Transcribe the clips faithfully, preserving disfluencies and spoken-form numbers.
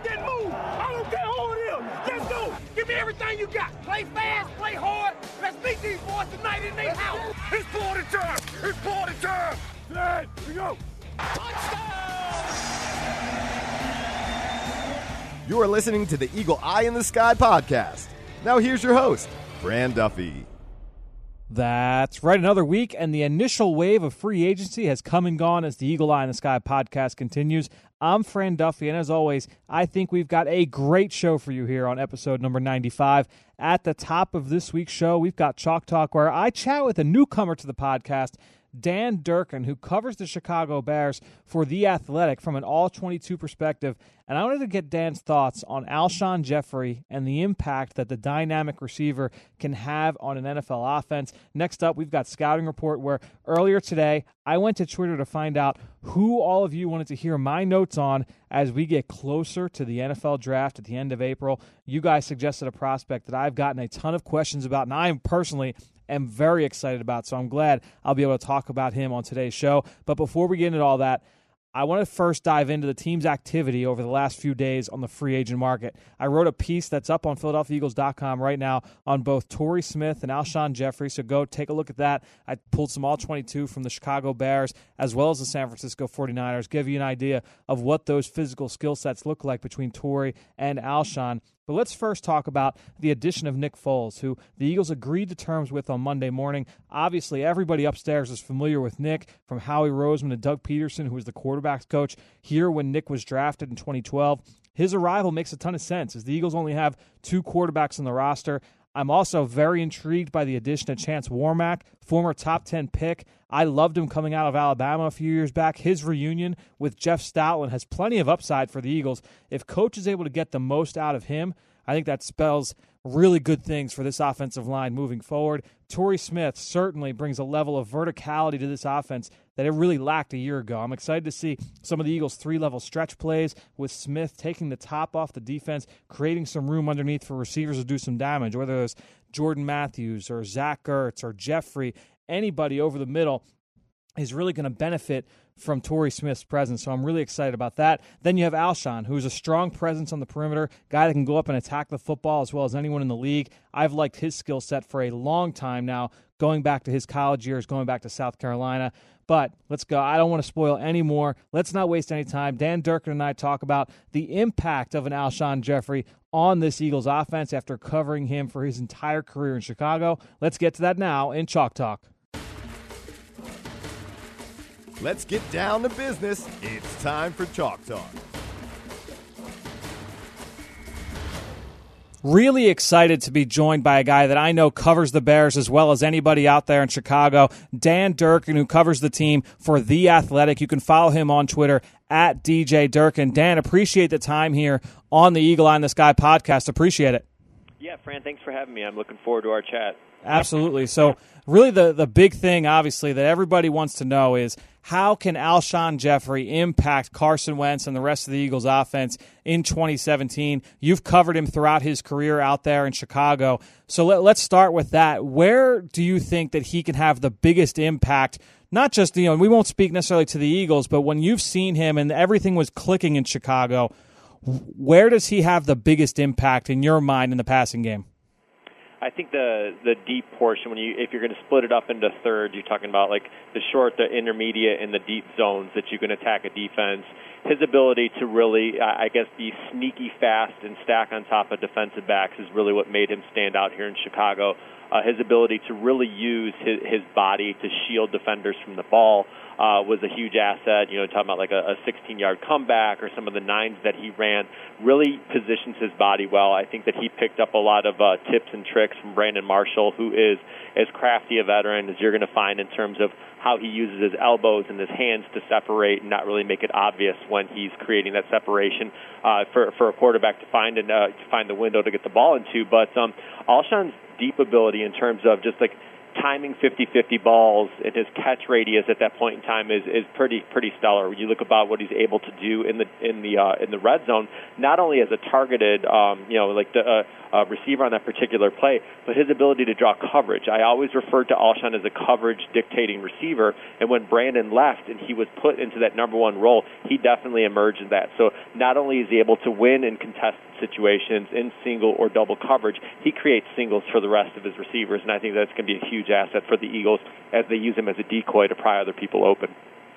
then move. I don't care who it is. Let's go. Give me everything you got. Play fast, play hard. Let's beat these boys tonight in their house. It's party time. It's party time. Hey, here we go. Touchdown! You are listening to the Eagle Eye in the Sky podcast. Now here's your host, Fran Duffy. That's right, another week, and the initial wave of free agency has come and gone as the Eagle Eye in the Sky podcast continues. I'm Fran Duffy, and as always, I think we've got a great show for you here on episode number ninety-five. At the top of this week's show, we've got Chalk Talk, where I chat with a newcomer to the podcast, Dan Durkin, who covers the Chicago Bears for The Athletic from an all twenty-two perspective. And I wanted to get Dan's thoughts on Alshon Jeffrey and the impact that the dynamic receiver can have on an N F L offense. Next up, we've got Scouting Report, where earlier today I went to Twitter to find out who all of you wanted to hear my notes on as we get closer to the N F L draft at the end of April. You guys suggested a prospect that I've gotten a ton of questions about, and I am personally am very excited about, so I'm glad I'll be able to talk about him on today's show. But before we get into all that, I want to first dive into the team's activity over the last few days on the free agent market. I wrote a piece that's up on Philadelphia Eagles dot com right now on both Torrey Smith and Alshon Jeffrey, so go take a look at that. I pulled some all twenty-two from the Chicago Bears as well as the San Francisco forty-niners, give you an idea of what those physical skill sets look like between Torrey and Alshon. But let's first talk about the addition of Nick Foles, who the Eagles agreed to terms with on Monday morning. Obviously, everybody upstairs is familiar with Nick, from Howie Roseman to Doug Peterson, who was the quarterback's coach here when Nick was drafted in twenty twelve. His arrival makes a ton of sense, as the Eagles only have two quarterbacks on the roster. I'm also very intrigued by the addition of Chance Warmack, former top ten pick. I loved him coming out of Alabama a few years back. His reunion with Jeff Stoutland has plenty of upside for the Eagles. If coach is able to get the most out of him, I think that spells really good things for this offensive line moving forward. Torrey Smith certainly brings a level of verticality to this offense that it really lacked a year ago. I'm excited to see some of the Eagles' three-level stretch plays with Smith taking the top off the defense, creating some room underneath for receivers to do some damage, whether it's Jordan Matthews or Zach Ertz or Jeffrey, anybody over the middle is really going to benefit from Torrey Smith's presence, so I'm really excited about that. Then you have Alshon, who's a strong presence on the perimeter, guy that can go up and attack the football as well as anyone in the league. I've liked his skill set for a long time now, going back to his college years, going back to South Carolina. But let's go. I don't want to spoil any more. Let's not waste any time. Dan Durkin and I talk about the impact of an Alshon Jeffrey on this Eagles offense after covering him for his entire career in Chicago. Let's get to that now in Chalk Talk. Let's get down to business. It's time for Chalk Talk. Really excited to be joined by a guy that I know covers the Bears as well as anybody out there in Chicago, Dan Durkin, who covers the team for The Athletic. You can follow him on Twitter at D J Durkin. Dan, appreciate the time here on the Eagle Eye in the Sky podcast. Appreciate it. Yeah, Fran, thanks for having me. I'm looking forward to our chat. Absolutely. So really the, the big thing, obviously, that everybody wants to know is how can Alshon Jeffrey impact Carson Wentz and the rest of the Eagles offense in twenty seventeen? You've covered him throughout his career out there in Chicago. So let, let's start with that. Where do you think that he can have the biggest impact? Not just, you know, we won't speak necessarily to the Eagles, but when you've seen him and everything was clicking in Chicago, where does he have the biggest impact in your mind in the passing game? I think the the deep portion, when you if you're going to split it up into thirds, you're talking about like the short, the intermediate, and the deep zones that you can attack a defense. His ability to really, I guess, be sneaky fast and stack on top of defensive backs is really what made him stand out here in Chicago. Uh, his ability to really use his, his body to shield defenders from the ball uh, was a huge asset. You know, talking about like a sixteen-yard comeback or some of the nines that he ran, really positions his body well. I think that he picked up a lot of uh, tips and tricks from Brandon Marshall, who is as crafty a veteran as you're going to find in terms of how he uses his elbows and his hands to separate and not really make it obvious when he's creating that separation uh, for for a quarterback to find and uh, to find the window to get the ball into. But um, Alshon's deep ability in terms of just like timing fifty-fifty balls and his catch radius at that point in time is, is pretty pretty stellar. When you look about what he's able to do in the in the uh, in the red zone, not only as a targeted, um, you know, like the uh, uh, receiver on that particular play, but his ability to draw coverage. I always referred to Alshon as a coverage dictating receiver, and when Brandon left and he was put into that number one role, he definitely emerged in that. So not only is he able to win in contested situations in single or double coverage, he creates singles for the rest of his receivers, and I think that's going to be a huge asset for the Eagles as they use him as a decoy to pry other people open.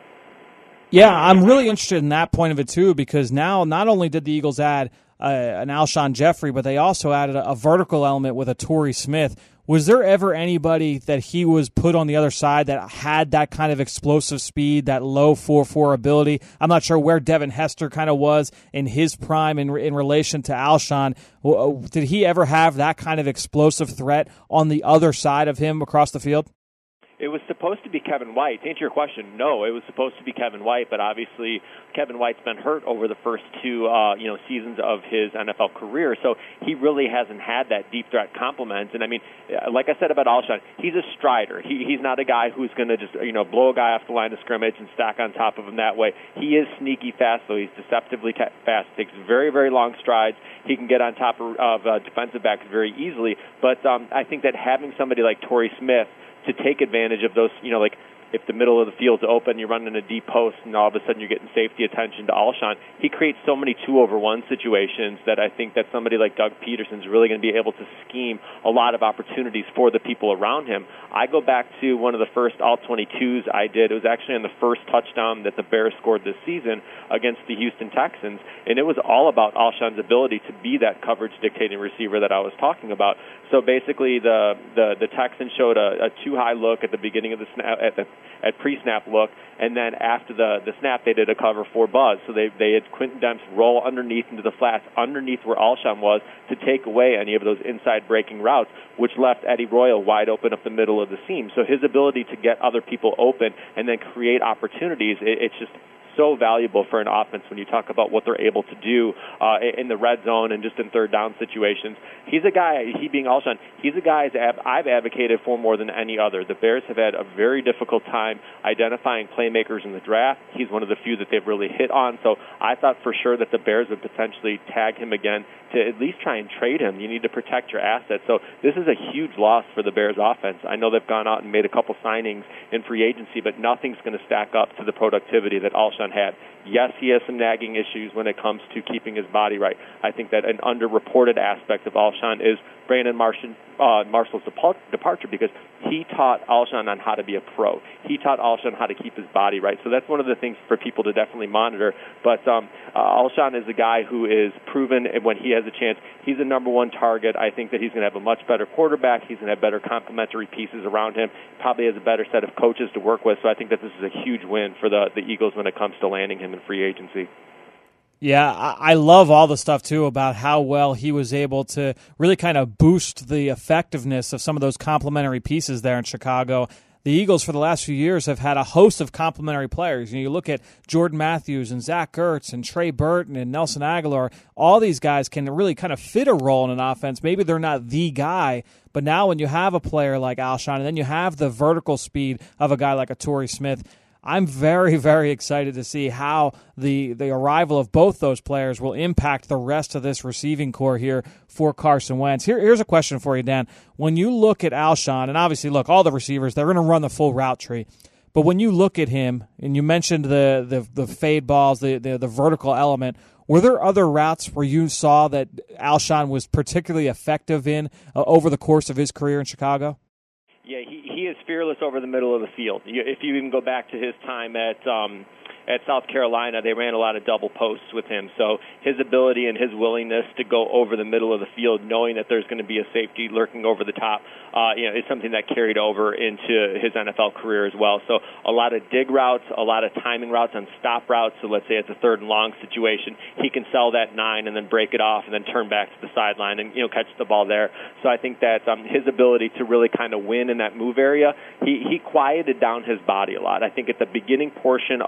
Yeah, I'm really interested in that point of it too, because now not only did the Eagles add uh, an Alshon Jeffrey, but they also added a, a vertical element with a Torrey Smith. Was there ever anybody that he was put on the other side that had that kind of explosive speed, that low four four ability? I'm not sure where Devin Hester kind of was in his prime in in relation to Alshon. Did he ever have that kind of explosive threat on the other side of him across the field? It was supposed to be Kevin White. To answer your question, no, it was supposed to be Kevin White, but obviously Kevin White's been hurt over the first two uh, you know seasons of his N F L career, so he really hasn't had that deep threat complement. And I mean, like I said about Alshon, he's a strider. He, he's not a guy who's going to just you know blow a guy off the line of scrimmage and stack on top of him that way. He is sneaky fast, though. He's deceptively fast. Takes very, very long strides. He can get on top of, of uh, defensive backs very easily. But um, I think that having somebody like Torrey Smith to take advantage of those, you know, like if the middle of the field's open, you're running a deep post, and all of a sudden you're getting safety attention to Alshon. He creates so many two-over-one situations that I think that somebody like Doug Peterson's really going to be able to scheme a lot of opportunities for the people around him. I go back to one of the first all twenty-twos I did. It was actually on the first touchdown that the Bears scored this season against the Houston Texans, and it was all about Alshon's ability to be that coverage-dictating receiver that I was talking about. So basically, the the, the Texans showed a, a too-high look at the beginning of the snap, at the at pre-snap look, and then after the, the snap, they did a cover four buzz. So they they had Quentin Demps roll underneath into the flats, underneath where Alshon was, to take away any of those inside breaking routes, which left Eddie Royal wide open up the middle of the seam. So his ability to get other people open and then create opportunities, it, it's just so valuable for an offense when you talk about what they're able to do uh, in the red zone and just in third down situations. He's a guy, he being Alshon, he's a guy I've advocated for more than any other. The Bears have had a very difficult time identifying playmakers in the draft. He's one of the few that they've really hit on, so I thought for sure that the Bears would potentially tag him again to at least try and trade him. You need to protect your assets. So this is a huge loss for the Bears offense. I know they've gone out and made a couple signings in free agency, but nothing's going to stack up to the productivity that Alshon had. Yes, he has some nagging issues when it comes to keeping his body right. I think that an underreported aspect of Alshon is Brandon Marshall, uh, Marshall's departure, because he taught Alshon on how to be a pro. He taught Alshon how to keep his body right. So that's one of the things for people to definitely monitor. But um, uh, Alshon is a guy who is proven when he has a chance. He's a number one target. I think that he's going to have a much better quarterback. He's going to have better complementary pieces around him. Probably has a better set of coaches to work with. So I think that this is a huge win for the, the Eagles when it comes to landing him in free agency. Yeah, I love all the stuff, too, about how well he was able to really kind of boost the effectiveness of some of those complementary pieces there in Chicago. The Eagles, for the last few years, have had a host of complementary players. You know, you look at Jordan Matthews and Zach Ertz and Trey Burton and Nelson Aguilar. All these guys can really kind of fit a role in an offense. Maybe they're not the guy, but now when you have a player like Alshon and then you have the vertical speed of a guy like a Torrey Smith, I'm very, very excited to see how the, the arrival of both those players will impact the rest of this receiving core here for Carson Wentz. Here, here's a question for you, Dan. When you look at Alshon, and obviously, look, all the receivers, they're going to run the full route tree. But when you look at him, and you mentioned the the, the fade balls, the, the, the vertical element, were there other routes where you saw that Alshon was particularly effective in uh, over the course of his career in Chicago? Yeah, he, he is fearless over the middle of the field. If you even go back to his time at um, at South Carolina, they ran a lot of double posts with him. So his ability and his willingness to go over the middle of the field, knowing that there's going to be a safety lurking over the top, uh, you know, is something that carried over into his N F L career as well. So a lot of dig routes, a lot of timing routes on stop routes. So let's say it's a third and long situation, he can sell that nine and then break it off and then turn back to the sideline and, you know, catch the ball there. So I think that um, his ability to really kind of win in that move area, he, he quieted down his body a lot. I think at the beginning portion of his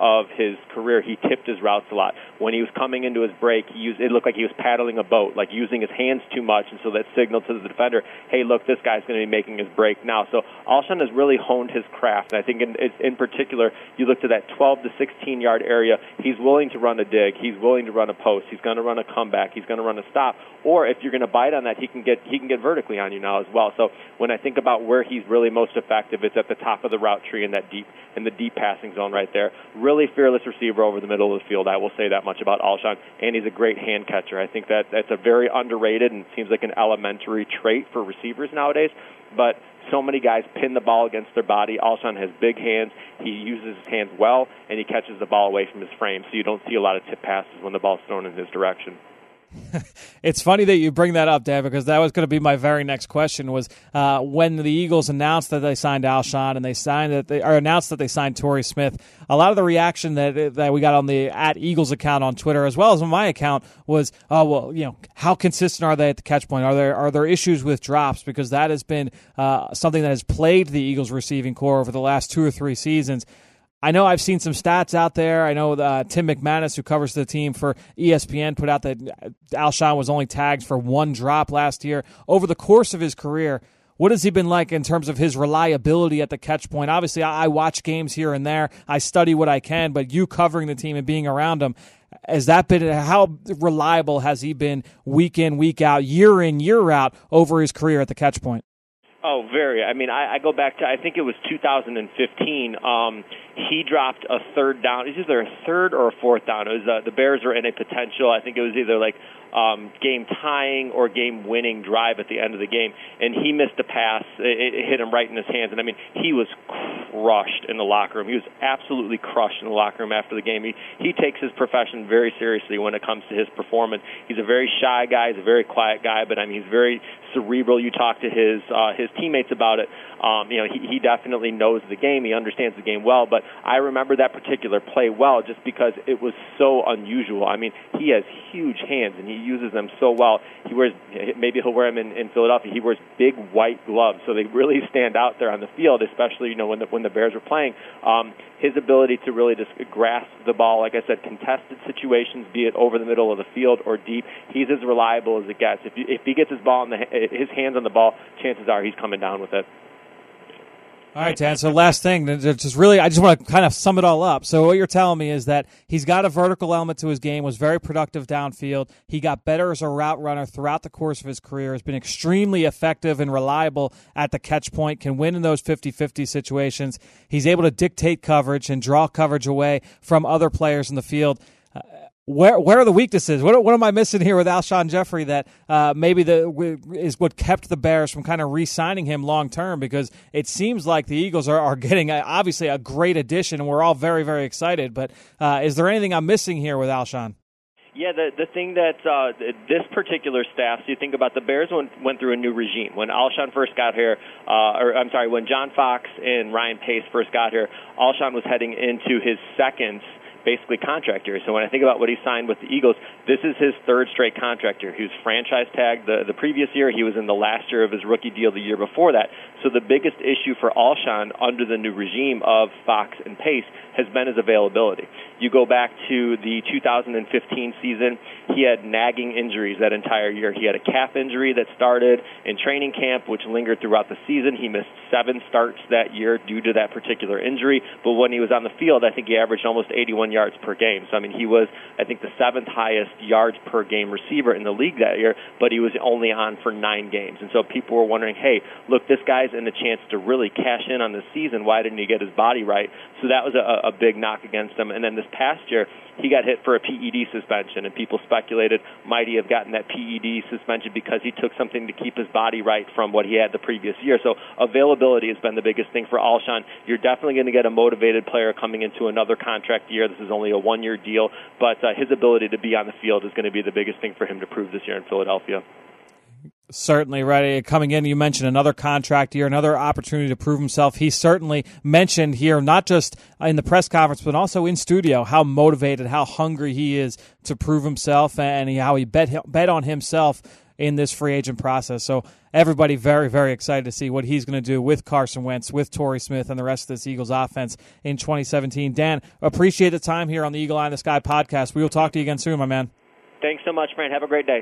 his career, he tipped his routes a lot. When he was coming into his break, he used, it looked like he was paddling a boat, like using his hands too much, and so that signaled to the defender, hey, look, this guy's going to be making his break now. So Alshon has really honed his craft, and I think in, in particular, you look to that twelve to sixteen-yard area, he's willing to run a dig, he's willing to run a post, he's going to run a comeback, he's going to run a stop, or if you're going to bite on that, he can get he can get vertically on you now as well. So when I think about where he's really most effective, it's at the top of the route tree in that deep in the deep passing zone right there. Really fearless receiver over the middle of the field. I will say that much about Alshon, and he's a great hand catcher. I think that that's a very underrated and seems like an elementary trait for receivers nowadays, but so many guys pin the ball against their body. Alshon has big hands. He uses his hands well, and he catches the ball away from his frame, so you don't see a lot of tip passes when the ball's thrown in his direction. It's funny that you bring that up, Dan, because that was going to be my very next question. Was uh, when the Eagles announced that they signed Alshon and they signed that they or announced that they signed Torrey Smith. A lot of the reaction that that we got on the at Eagles account on Twitter, as well as on my account, was, oh well, you know, how consistent are they at the catch point? Are there are there issues with drops? Because that has been uh, something that has plagued the Eagles receiving core over the last two or three seasons. I know I've seen some stats out there. I know uh, Tim McManus, who covers the team for E S P N, put out that Alshon was only tagged for one drop last year. Over the course of his career, what has he been like in terms of his reliability at the catch point? Obviously, I, I watch games here and there. I study what I can, but you covering the team and being around him, has that been, how reliable has he been week in, week out, year in, year out over his career at the catch point? Oh, very. I mean, I, I go back to, I think it was two thousand fifteen. Um, he dropped a third down. It was either a third or a fourth down. It was uh, the Bears were in a potential, I think it was either like um, game-tying or game-winning drive at the end of the game, and he missed a pass. It, it hit him right in his hands, and I mean, he was crushed in the locker room. He was absolutely crushed in the locker room after the game. He, he takes his profession very seriously when it comes to his performance. He's a very shy guy. He's a very quiet guy, but I mean, he's very cerebral. You talk to his uh, his teammates about it. Um, you know, he, he definitely knows the game. He understands the game well. But I remember that particular play well just because it was so unusual. I mean, he has huge hands, and he uses them so well. He wears, maybe he'll wear them in, in Philadelphia. He wears big white gloves, so they really stand out there on the field, especially, you know, when the, when the Bears were playing. Um, his ability to really just grasp the ball, like I said, contested situations, be it over the middle of the field or deep, he's as reliable as it gets. If, you, if he gets his ball in the, his hands on the ball, chances are he's coming down with it. All right, Dan, so last thing, just really, I just want to kind of sum it all up. So what you're telling me is that he's got a vertical element to his game, was very productive downfield. He got better as a route runner throughout the course of his career, has been extremely effective and reliable at the catch point, can win in those fifty-fifty situations. He's able to dictate coverage and draw coverage away from other players in the field. Uh, Where where are the weaknesses? What what am I missing here with Alshon Jeffery that uh, maybe the is what kept the Bears from kind of re-signing him long term? Because it seems like the Eagles are, are getting a, obviously a great addition, and we're all very very excited. But uh, is there anything I'm missing here with Alshon? Yeah, the the thing that uh, this particular staff, so you think about the Bears went, went through a new regime. When Alshon first got here, uh, or I'm sorry, when John Fox and Ryan Pace first got here, Alshon was heading into his second basically contract year. So when I think about what he signed with the Eagles, this is his third straight contract year. He was franchise tagged the, the previous year. He was in the last year of his rookie deal the year before that. So the biggest issue for Alshon under the new regime of Fox and Pace has been his availability. You go back to the two thousand fifteen season, he had nagging injuries that entire year. He had a calf injury that started in training camp, which lingered throughout the season. He missed seven starts that year due to that particular injury. But when he was on the field, I think he averaged almost eighty-one yards per game. So, I mean, he was, I think, the seventh highest yards per game receiver in the league that year, but he was only on for nine games. And so people were wondering, hey, look, this guy's in the chance to really cash in on this season. Why didn't he get his body right? So that was a, a big knock against him. And then this past year, he got hit for a P E D suspension, and people speculated, might he have gotten that P E D suspension because he took something to keep his body right from what he had the previous year. So availability has been the biggest thing for Alshon. You're definitely going to get a motivated player coming into another contract year. This is only a one-year deal, but uh, his ability to be on the field is going to be the biggest thing for him to prove this year in Philadelphia. Certainly, right. Coming in, you mentioned another contract year, another opportunity to prove himself. He certainly mentioned here, not just in the press conference, but also in studio, how motivated, how hungry he is to prove himself, and how he bet bet on himself in this free agent process. So everybody very, very excited to see what he's going to do with Carson Wentz, with Torrey Smith, and the rest of this Eagles offense in twenty seventeen. Dan, appreciate the time here on the Eagle Eye in the Sky podcast. We will talk to you again soon, my man. Thanks so much, Fran. Have a great day.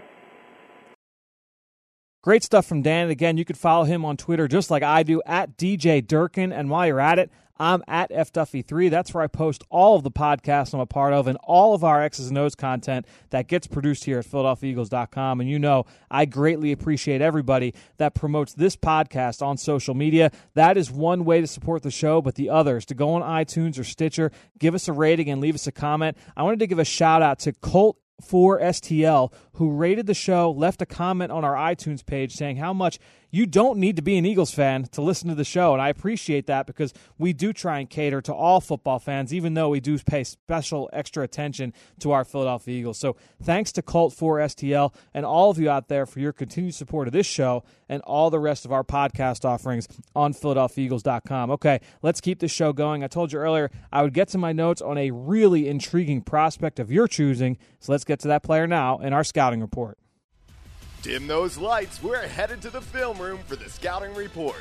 Great stuff from Dan. And again, you can follow him on Twitter just like I do, at D J Durkin. And while you're at it, I'm at F Duffy three. That's where I post all of the podcasts I'm a part of and all of our X's and O's content that gets produced here at Philadelphia Eagles dot com. And you know, I greatly appreciate everybody that promotes this podcast on social media. That is one way to support the show, but the other is to go on iTunes or Stitcher, give us a rating and leave us a comment. I wanted to give a shout out to Colt for S T L, who rated the show, left a comment on our iTunes page saying how much you don't need to be an Eagles fan to listen to the show, and I appreciate that because we do try and cater to all football fans, even though we do pay special extra attention to our Philadelphia Eagles. So thanks to Colt for S T L and all of you out there for your continued support of this show and all the rest of our podcast offerings on Philadelphia Eagles dot com. Okay, let's keep this show going. I told you earlier I would get to my notes on a really intriguing prospect of your choosing, so let's get to that player now in our scouting report. Dim those lights. We're headed to the film room for the scouting report.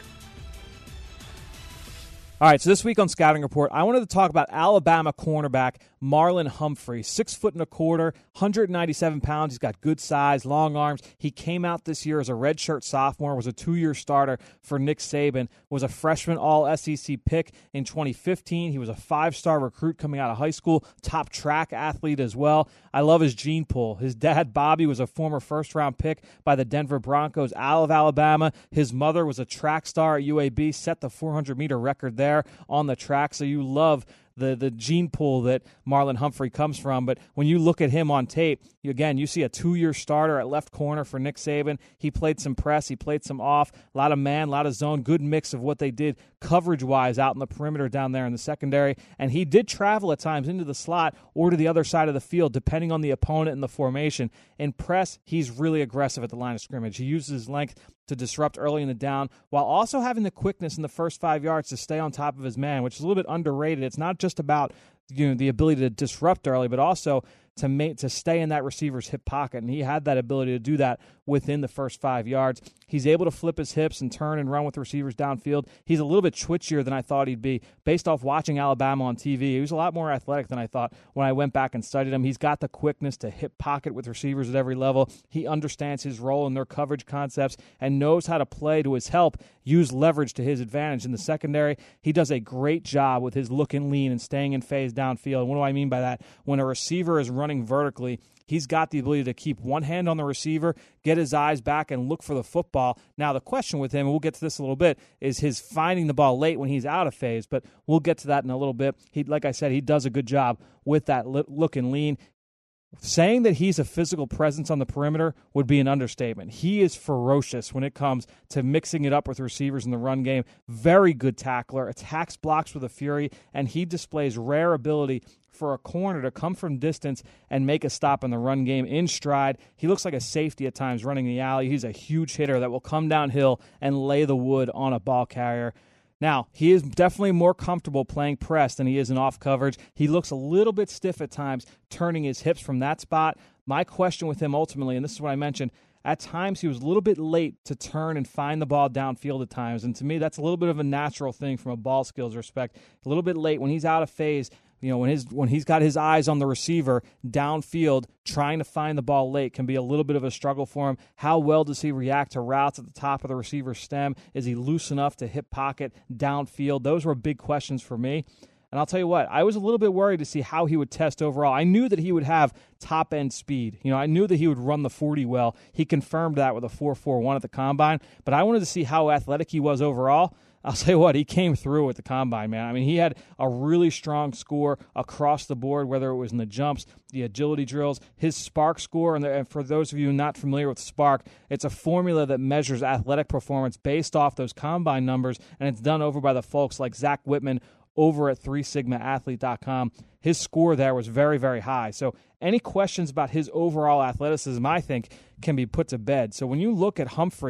All right, so this week on Scouting Report, I wanted to talk about Alabama cornerback Marlon Humphrey, six foot and a quarter, one hundred ninety-seven pounds. He's got good size, long arms. He came out this year as a redshirt sophomore, was a two-year starter for Nick Saban, was a freshman all S E C pick in twenty fifteen. He was a five-star recruit coming out of high school, top track athlete as well. I love his gene pool. His dad, Bobby, was a former first-round pick by the Denver Broncos out of Alabama. His mother was a track star at U A B, set the four hundred meter record there on the track. So you love the the gene pool that Marlon Humphrey comes from. But when you look at him on tape, you, again, you see a two-year starter at left corner for Nick Saban. He played some press. He played some off. A lot of man, a lot of zone. Good mix of what they did coverage-wise out in the perimeter down there in the secondary. And he did travel at times into the slot or to the other side of the field, depending on the opponent and the formation. In press, he's really aggressive at the line of scrimmage. He uses his length to disrupt early in the down, while also having the quickness in the first five yards to stay on top of his man, which is a little bit underrated. It's not just about, you know, the ability to disrupt early, but also to make to stay in that receiver's hip pocket, and he had that ability to do that within the first five yards. He's able to flip his hips and turn and run with receivers downfield. He's a little bit twitchier than I thought he'd be based off watching Alabama on T V. He was a lot more athletic than I thought when I went back and studied him. He's got the quickness to hip pocket with receivers at every level. He understands his role in their coverage concepts and knows how to play to his help, use leverage to his advantage in the secondary. He does a great job with his look and lean and staying in phase downfield. And what do I mean by that? When a receiver is running vertically, he's got the ability to keep one hand on the receiver, get his eyes back, and look for the football. Now, the question with him, and we'll get to this a little bit, is his finding the ball late when he's out of phase, but we'll get to that in a little bit. He, like I said, he does a good job with that look and lean. Saying that he's a physical presence on the perimeter would be an understatement. He is ferocious when it comes to mixing it up with receivers in the run game. Very good tackler, attacks blocks with a fury, and he displays rare ability for a corner to come from distance and make a stop in the run game in stride. He looks like a safety at times running the alley. He's a huge hitter that will come downhill and lay the wood on a ball carrier. Now, he is definitely more comfortable playing press than he is in off coverage. He looks a little bit stiff at times, turning his hips from that spot. My question with him ultimately, and this is what I mentioned, at times he was a little bit late to turn and find the ball downfield at times. And to me, that's a little bit of a natural thing from a ball skills respect. A little bit late when he's out of phase. You know, when his when he's got his eyes on the receiver downfield, trying to find the ball late can be a little bit of a struggle for him. How well does he react to routes at the top of the receiver's stem? Is he loose enough to hip pocket downfield? Those were big questions for me. And I'll tell you what, I was a little bit worried to see how he would test overall. I knew that he would have top-end speed. You know, I knew that he would run the forty well. He confirmed that with a four four one at the Combine. But I wanted to see how athletic he was overall. I'll tell you what, he came through at the Combine, man. I mean, he had a really strong score across the board, whether it was in the jumps, the agility drills, his SPARK score. And, the, and for those of you not familiar with SPARK, it's a formula that measures athletic performance based off those Combine numbers, and it's done over by the folks like Zach Whitman over at three sigma athlete dot com. His score there was very, very high. So any questions about his overall athleticism, I think, can be put to bed. So when you look at Humphrey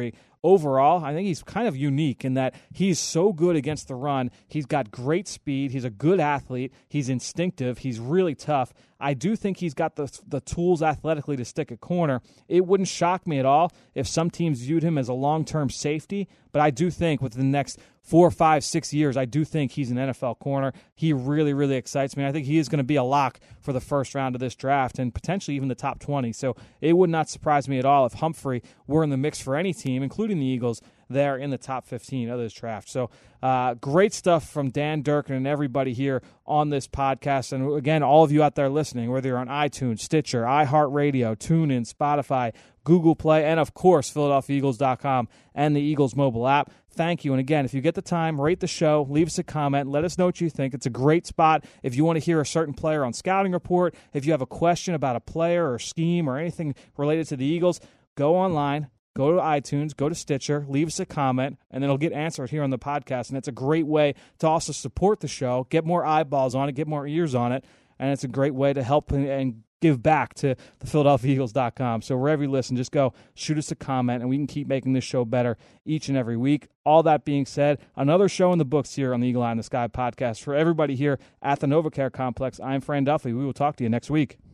overall, I think he's kind of unique in that he's so good against the run. He's got great speed. He's a good athlete. He's instinctive. He's really tough. I do think he's got the the tools athletically to stick at corner. It wouldn't shock me at all if some teams viewed him as a long-term safety, but I do think within the next four, five, six years, I do think he's an N F L corner. He really, really excites me. I think he is going to be a lock for the first round of this draft and potentially even the top twenty. So it would not surprise me at all if Humphrey were in the mix for any team, including the Eagles, there in the top fifteen of this draft. So uh, great stuff from Dan Durkin and everybody here on this podcast. And again, all of you out there listening, whether you're on iTunes, Stitcher, iHeartRadio, TuneIn, Spotify, Google Play, and of course, Philadelphia Eagles dot com and the Eagles mobile app. Thank you. And again, if you get the time, rate the show, leave us a comment, let us know what you think. It's a great spot if you want to hear a certain player on Scouting Report, if you have a question about a player or scheme or anything related to the Eagles, go online, go to iTunes, go to Stitcher, leave us a comment, and then it'll get answered here on the podcast. And it's a great way to also support the show, get more eyeballs on it, get more ears on it, and it's a great way to help and give back to the Philadelphia Eagles dot com. So wherever you listen, just go shoot us a comment, and we can keep making this show better each and every week. All that being said, another show in the books here on the Eagle Eye in the Sky podcast. For everybody here at the NovaCare Complex, I'm Fran Duffy. We will talk to you next week.